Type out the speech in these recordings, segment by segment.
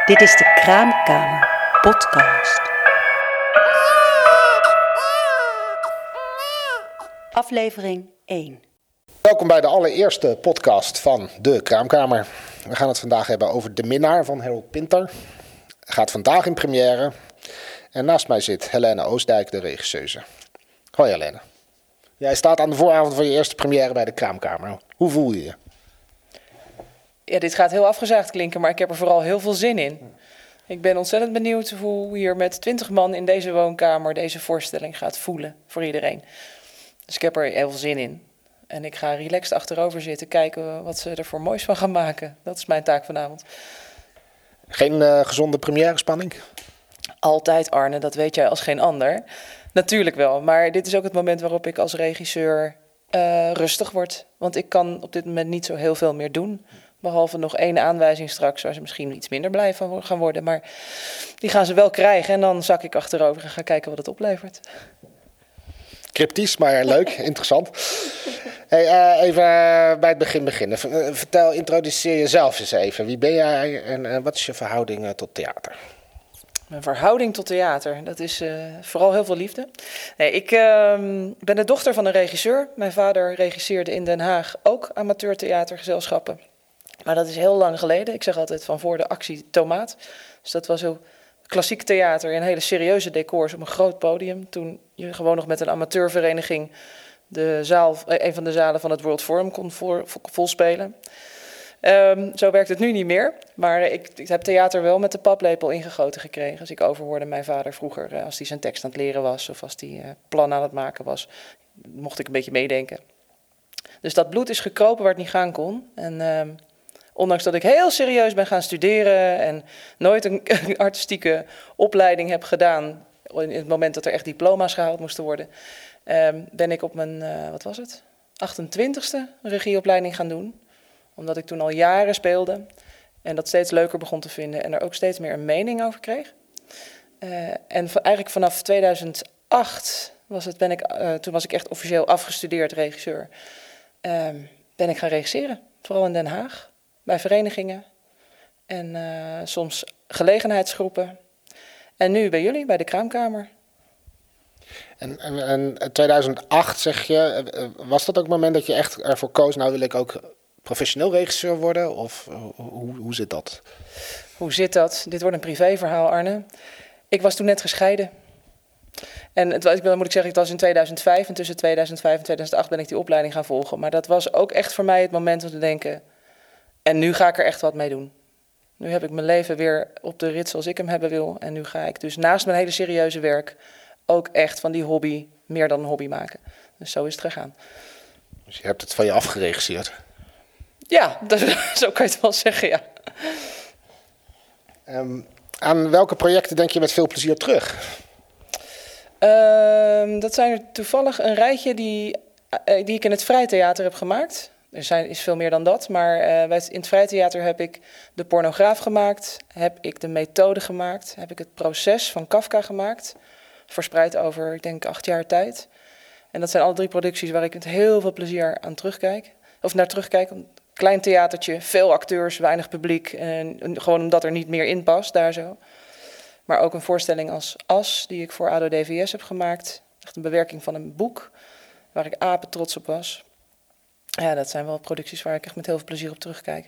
Dit is de Kraamkamer podcast. Aflevering 1. Welkom bij de allereerste podcast van de Kraamkamer. We gaan het vandaag hebben over De Minnaar van Harold Pinter. Gaat vandaag in première. En naast mij zit Helene Oostdijk, de regisseuse. Hoi Helene. Jij staat aan de vooravond van je eerste première bij de Kraamkamer. Hoe voel je je? Ja, dit gaat heel afgezaagd klinken, maar ik heb er vooral heel veel zin in. Ik ben ontzettend benieuwd hoe hier met 20 man in deze woonkamer deze voorstelling gaat voelen voor iedereen. Dus ik heb er heel veel zin in. En ik ga relaxed achterover zitten, kijken wat ze er voor moois van gaan maken. Dat is mijn taak vanavond. Geen gezonde première-spanning? Altijd, Arne, dat weet jij als geen ander. Natuurlijk wel, maar dit is ook het moment waarop ik als regisseur rustig word. Want ik kan op dit moment niet zo heel veel meer doen. Behalve nog 1 aanwijzing straks, waar ze misschien iets minder blij van gaan worden. Maar die gaan ze wel krijgen en dan zak ik achterover en ga kijken wat het oplevert. Cryptisch, maar leuk, interessant. Hey, even bij het begin beginnen. Introduceer jezelf eens even. Wie ben jij en wat is je verhouding tot theater? Mijn verhouding tot theater, dat is vooral heel veel liefde. Nee, ik ben de dochter van een regisseur. Mijn vader regisseerde in Den Haag ook amateurtheatergezelschappen. Maar dat is heel lang geleden. Ik zeg altijd van voor de actie Tomaat. Dus dat was heel klassiek theater in hele serieuze decors op een groot podium. Toen je gewoon nog met een amateurvereniging een van de zalen van het World Forum kon volspelen. Zo werkt het nu niet meer. Maar ik heb theater wel met de paplepel ingegoten gekregen. Dus ik overhoorde mijn vader vroeger, als hij zijn tekst aan het leren was of als hij plan aan het maken was, mocht ik een beetje meedenken. Dus dat bloed is gekropen waar het niet gaan kon. En ondanks dat ik heel serieus ben gaan studeren en nooit een artistieke opleiding heb gedaan, in het moment dat er echt diploma's gehaald moesten worden, ben ik op mijn, 28e een regieopleiding gaan doen. Omdat ik toen al jaren speelde en dat steeds leuker begon te vinden en er ook steeds meer een mening over kreeg. En eigenlijk vanaf 2008 toen was ik echt officieel afgestudeerd regisseur, ben ik gaan regisseren. Vooral in Den Haag, bij verenigingen en soms gelegenheidsgroepen. En nu bij jullie, bij de Kraamkamer. En 2008 zeg je, was dat ook het moment dat je echt ervoor koos, nou wil ik ook professioneel regisseur worden? Of hoe zit dat? Hoe zit dat? Dit wordt een privéverhaal, Arne. Ik was toen net gescheiden. En het was in 2005. En tussen 2005 en 2008 ben ik die opleiding gaan volgen. Maar dat was ook echt voor mij het moment om te denken, en nu ga ik er echt wat mee doen. Nu heb ik mijn leven weer op de rit zoals ik hem hebben wil. En nu ga ik dus naast mijn hele serieuze werk ook echt van die hobby meer dan een hobby maken. Dus zo is het gegaan. Dus je hebt het van je afgeregisseerd? Ja, zo kan je het wel zeggen, ja. Aan welke projecten denk je met veel plezier terug? Dat zijn er toevallig een rijtje die ik in het Vrijtheater heb gemaakt. Is veel meer dan dat, maar in het Vrijtheater heb ik De Pornograaf gemaakt, heb ik De Methode gemaakt, heb ik Het Proces van Kafka gemaakt, verspreid over, ik denk, 8 jaar tijd. En dat zijn alle 3 producties waar ik met heel veel plezier naar terugkijk. Klein theatertje, veel acteurs, weinig publiek, en gewoon omdat er niet meer in past, daar zo. Maar ook een voorstelling als As, die ik voor ADO-DVS heb gemaakt. Echt een bewerking van een boek, waar ik apen trots op was. Ja, dat zijn wel producties waar ik echt met heel veel plezier op terugkijk.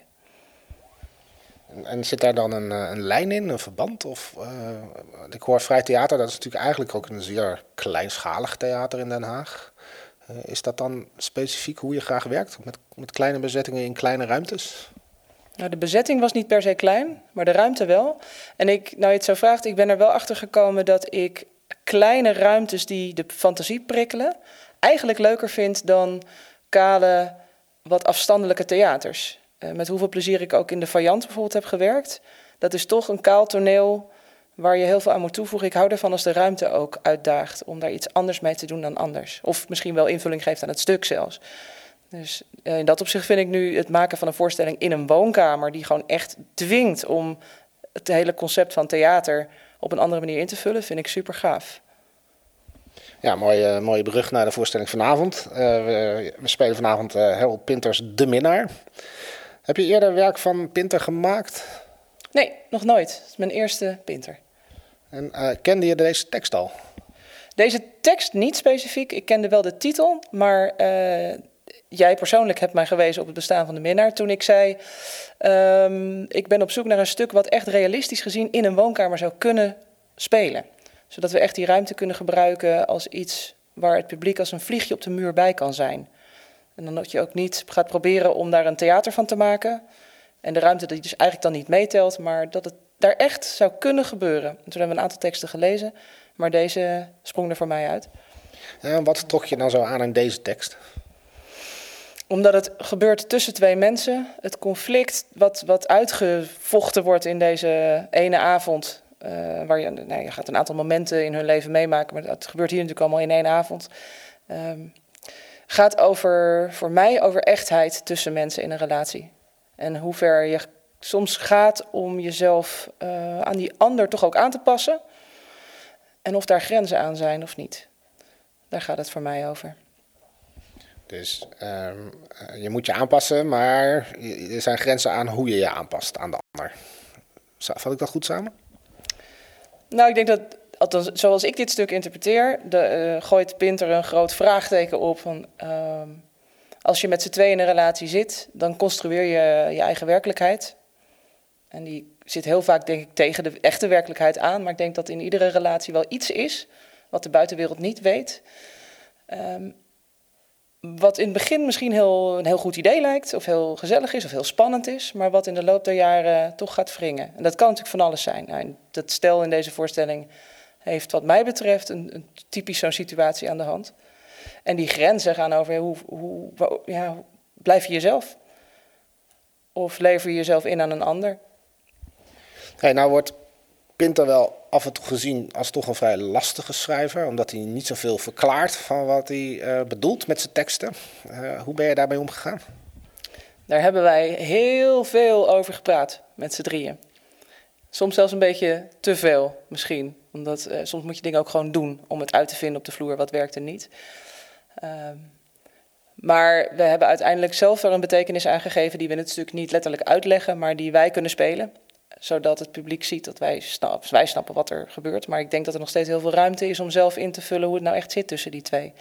En zit daar dan een lijn in, een verband? Ik hoor Vrij Theater, dat is natuurlijk eigenlijk ook een zeer kleinschalig theater in Den Haag. Is dat dan specifiek hoe je graag werkt? Met kleine bezettingen in kleine ruimtes? Nou, de bezetting was niet per se klein, maar de ruimte wel. En nou je het zo vraagt, ik ben er wel achter gekomen dat ik kleine ruimtes die de fantasie prikkelen eigenlijk leuker vind dan kale, wat afstandelijke theaters. Met hoeveel plezier ik ook in de Vajant bijvoorbeeld heb gewerkt. Dat is toch een kaal toneel waar je heel veel aan moet toevoegen. Ik hou ervan als de ruimte ook uitdaagt om daar iets anders mee te doen dan anders. Of misschien wel invulling geeft aan het stuk zelfs. Dus in dat opzicht vind ik nu het maken van een voorstelling in een woonkamer die gewoon echt dwingt om het hele concept van theater op een andere manier in te vullen, vind ik super gaaf. Ja, mooie brug naar de voorstelling vanavond. We spelen vanavond Harold Pinters De Minnaar. Heb je eerder werk van Pinter gemaakt? Nee, nog nooit. Het is mijn eerste Pinter. En kende je deze tekst al? Deze tekst niet specifiek. Ik kende wel de titel, maar jij persoonlijk hebt mij gewezen op het bestaan van de minnaar. Toen ik zei, ik ben op zoek naar een stuk wat echt realistisch gezien in een woonkamer zou kunnen spelen. Zodat we echt die ruimte kunnen gebruiken als iets waar het publiek als een vliegje op de muur bij kan zijn. En dan dat je ook niet gaat proberen om daar een theater van te maken. En de ruimte die dus eigenlijk dan niet meetelt, maar dat het daar echt zou kunnen gebeuren. En toen hebben we een aantal teksten gelezen, maar deze sprong er voor mij uit. Wat trok je dan zo aan in deze tekst? Omdat het gebeurt tussen twee mensen. Het conflict wat uitgevochten wordt in deze ene avond. Waar je gaat een aantal momenten in hun leven meemaken, maar het gebeurt hier natuurlijk allemaal in één avond. Gaat voor mij over echtheid tussen mensen in een relatie. En hoe ver je soms gaat om jezelf aan die ander toch ook aan te passen. En of daar grenzen aan zijn of niet. Daar gaat het voor mij over. Dus je moet je aanpassen, maar er zijn grenzen aan hoe je je aanpast aan de ander. Vat ik dat goed samen? Nou, ik denk dat, althans, zoals ik dit stuk interpreteer, gooit Pinter een groot vraagteken op van, als je met z'n tweeën in een relatie zit, dan construeer je je eigen werkelijkheid. En die zit heel vaak, denk ik, tegen de echte werkelijkheid aan. Maar ik denk dat in iedere relatie wel iets is wat de buitenwereld niet weet. Wat in het begin misschien een heel goed idee lijkt, of heel gezellig is, of heel spannend is, maar wat in de loop der jaren toch gaat wringen. En dat kan natuurlijk van alles zijn. Nou, dat stel in deze voorstelling heeft wat mij betreft een typisch zo'n situatie aan de hand. En die grenzen gaan over hoe blijf je jezelf? Of lever je jezelf in aan een ander? Hey, nou wordt Pinter wel af en toe gezien als toch een vrij lastige schrijver, omdat hij niet zoveel verklaart van wat hij bedoelt met zijn teksten. Hoe ben je daarmee omgegaan? Daar hebben wij heel veel over gepraat met z'n drieën. Soms zelfs een beetje te veel misschien. Omdat soms moet je dingen ook gewoon doen om het uit te vinden op de vloer wat werkt en niet. Maar we hebben uiteindelijk zelf er een betekenis aan gegeven die we in het stuk niet letterlijk uitleggen, maar die wij kunnen spelen. Zodat het publiek ziet dat wij snappen wat er gebeurt. Maar ik denk dat er nog steeds heel veel ruimte is om zelf in te vullen hoe het nou echt zit tussen die twee.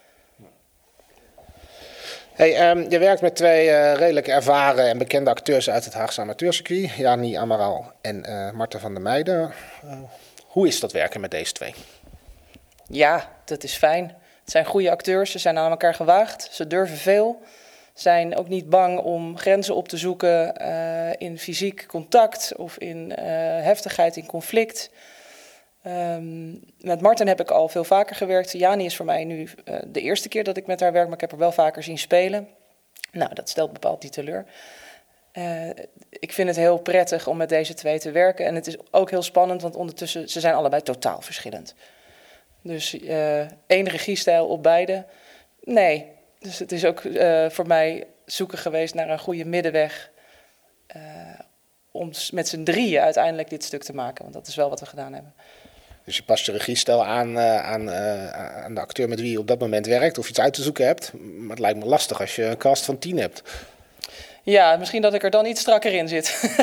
Hey, je werkt met twee redelijk ervaren en bekende acteurs uit het Haagse amateurcircuit. Jani Amaral en Marten van der Meijden. Hoe is dat werken met deze twee? Ja, dat is fijn. Het zijn goede acteurs, ze zijn aan elkaar gewaagd. Ze durven veel. Zijn ook niet bang om grenzen op te zoeken in fysiek contact of in heftigheid in conflict. Met Marten heb ik al veel vaker gewerkt. Jani is voor mij nu de eerste keer dat ik met haar werk, maar ik heb haar wel vaker zien spelen. Nou, dat stelt bepaald niet teleur. Ik vind het heel prettig om met deze twee te werken. En het is ook heel spannend, want ondertussen, ze zijn allebei totaal verschillend. Dus één regiestijl op beide? Nee. Dus het is ook voor mij zoeken geweest naar een goede middenweg om met z'n drieën uiteindelijk dit stuk te maken. Want dat is wel wat we gedaan hebben. Dus je past je regiestijl aan de acteur met wie je op dat moment werkt of iets uit te zoeken hebt. Maar het lijkt me lastig als je een cast van 10 hebt. Ja, misschien dat ik er dan iets strakker in zit.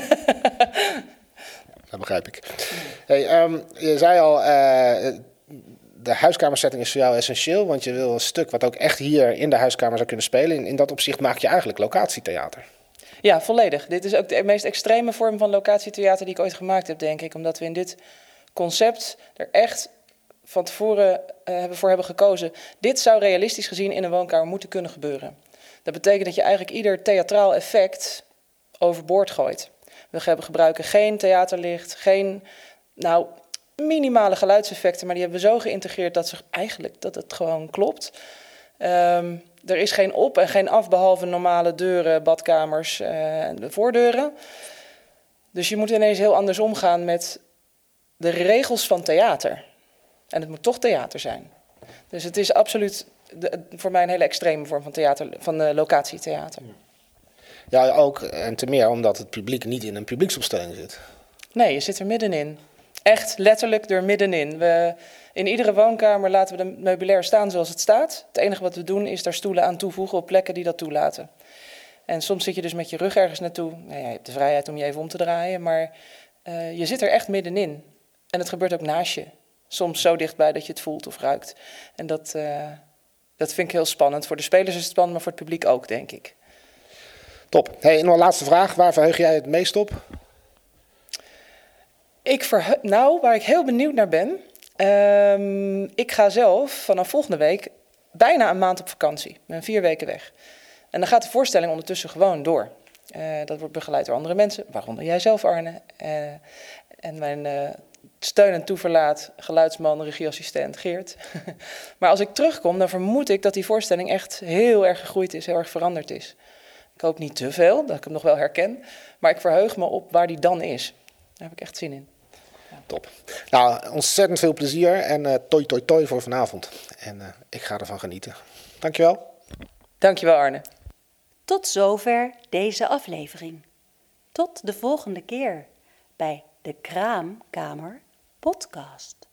Dat begrijp ik. Hey, je zei al, de huiskamersetting is voor jou essentieel, want je wil een stuk wat ook echt hier in de huiskamer zou kunnen spelen. In dat opzicht maak je eigenlijk locatietheater. Ja, volledig. Dit is ook de meest extreme vorm van locatietheater die ik ooit gemaakt heb, denk ik. Omdat we in dit concept er echt van tevoren voor hebben gekozen. Dit zou realistisch gezien in een woonkamer moeten kunnen gebeuren. Dat betekent dat je eigenlijk ieder theatraal effect overboord gooit. We gebruiken geen theaterlicht, geen minimale geluidseffecten, maar die hebben we zo geïntegreerd dat het gewoon klopt. Er is geen op- en geen af, behalve normale deuren, badkamers en de voordeuren. Dus je moet ineens heel anders omgaan met de regels van theater. En het moet toch theater zijn. Dus het is absoluut voor mij een hele extreme vorm van theater, van locatietheater. Ja, ook en te meer omdat het publiek niet in een publieksopstelling zit. Nee, je zit er middenin. Echt letterlijk er middenin. In iedere woonkamer laten we de meubilair staan zoals het staat. Het enige wat we doen is daar stoelen aan toevoegen op plekken die dat toelaten. En soms zit je dus met je rug ergens naartoe. Nou ja, je hebt de vrijheid om je even om te draaien, maar je zit er echt middenin. En het gebeurt ook naast je. Soms zo dichtbij dat je het voelt of ruikt. En dat vind ik heel spannend. Voor de spelers is het spannend, maar voor het publiek ook, denk ik. Top. Hey, en nog een laatste vraag. Waar verheug jij het meest op? Waar ik heel benieuwd naar ben. Ik ga zelf vanaf volgende week bijna een maand op vakantie. Ik ben 4 weken weg. En dan gaat de voorstelling ondertussen gewoon door. Dat wordt begeleid door andere mensen, waaronder jij zelf, Arne. En mijn steun en toeverlaat, geluidsman, regieassistent Geert. Maar als ik terugkom, dan vermoed ik dat die voorstelling echt heel erg gegroeid is, heel erg veranderd is. Ik hoop niet te veel, dat ik hem nog wel herken. Maar ik verheug me op waar die dan is. Daar heb ik echt zin in. Top. Nou, ontzettend veel plezier en toi toi toi voor vanavond. En ik ga ervan genieten. Dankjewel. Dankjewel, Arne. Tot zover deze aflevering. Tot de volgende keer bij de Kraamkamer Podcast.